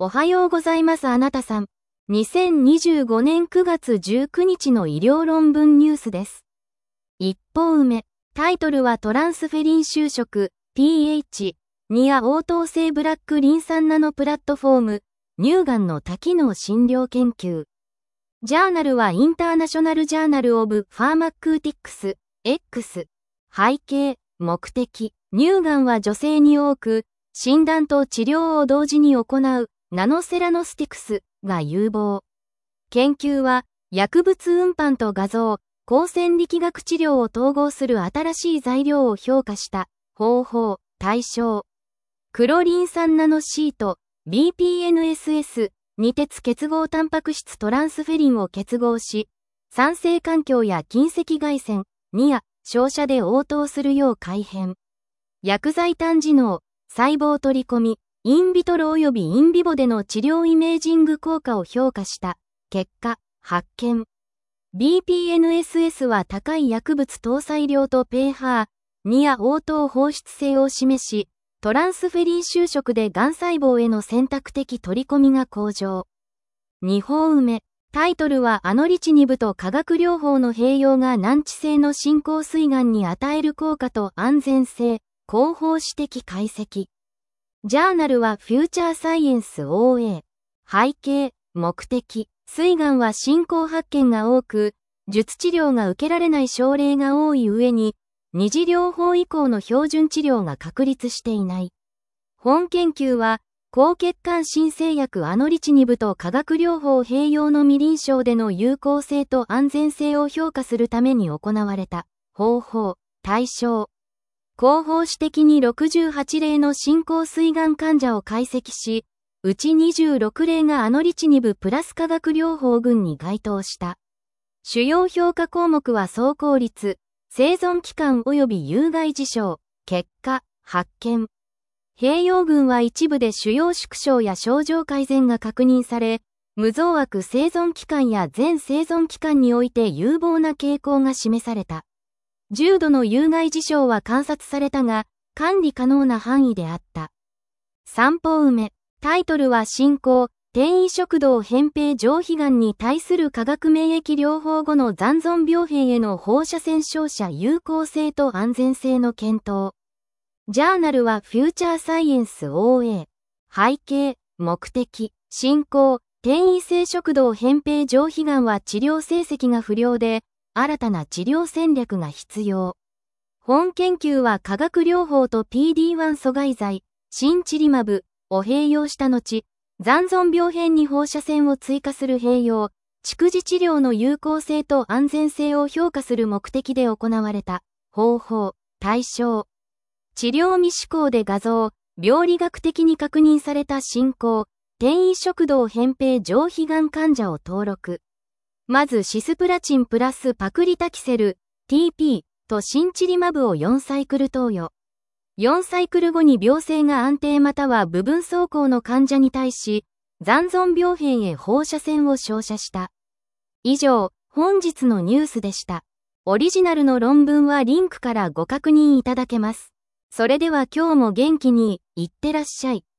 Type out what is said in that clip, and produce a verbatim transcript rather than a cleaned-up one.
おはようございますあなたさん。にせんにじゅうごねんくがつじゅうくにちの医療論文ニュースです。一方目、タイトルはトランスフェリン就職、ピーエイチ、ニア応答性ブラックリン酸ナノプラットフォーム、乳がんの多機能診療研究。ジャーナルはインターナショナルジャーナルオブファーマクーティックス、X。背景、目的、乳がんは女性に多く、診断と治療を同時に行う、ナノセラノスティクスが有望。研究は、薬物運搬と画像、光線力学治療を統合する新しい材料を評価した方法、対象。黒リン酸ナノシート、ビーピーエヌエスエス、二鉄結合タンパク質トランスフェリンを結合し、酸性環境や近赤外線、ニア、照射で応答するよう改変。薬剤単次能、細胞取り込み、インビトロ及びインビボでの治療イメージング効果を評価した結果、発見。ビーピーエヌエスエス は高い薬物搭載量と pH、ニア応答放出性を示し、トランスフェリン就職でがん細胞への選択的取り込みが向上。にほんめ、タイトルはアノリチニブと化学療法の併用が難治性の進行膵がんに与える効果と安全性、広報史的解析。ジャーナルはフューチャーサイエンス オーエー。背景、目的、膵がんは進行発見が多く、術治療が受けられない症例が多い上に、二次療法以降の標準治療が確立していない。本研究は、高血管新生薬アノリチニブと化学療法併用の未臨床での有効性と安全性を評価するために行われた方法、対象。広報史的にろくじゅうはちれいの進行膵がん患者を解析し、うちにじゅうろくれいがアノリチニブプラス化学療法群に該当した。主要評価項目は走行率、生存期間及び有害事象、結果、発見。併用群は一部で腫瘍縮小や症状改善が確認され、無増悪生存期間や全生存期間において有望な傾向が示された。重度の有害事象は観察されたが、管理可能な範囲であった。さんぽうめ、タイトルは進行、転移食道扁平上皮がんに対する化学免疫療法後の残存病変への放射線照射有効性と安全性の検討。ジャーナルはフューチャーサイエンス オーエー。背景、目的、進行、転移性食道扁平上皮がんは治療成績が不良で、新たな治療戦略が必要。本研究は化学療法と ピーディーワン 阻害剤、シンチリマブを併用した後、残存病変に放射線を追加する併用、蓄次治療の有効性と安全性を評価する目的で行われた方法、対象。治療未施行で画像、病理学的に確認された進行、転移食道扁平上皮がん患者を登録。まずシスプラチンプラスパクリタキセル、ティーピー とシンチリマブをよんサイクル投与。よんサイクル後に病勢が安定または部分走行の患者に対し、残存病変へ放射線を照射した。以上、本日のニュースでした。オリジナルの論文はリンクからご確認いただけます。それでは今日も元気に、いってらっしゃい。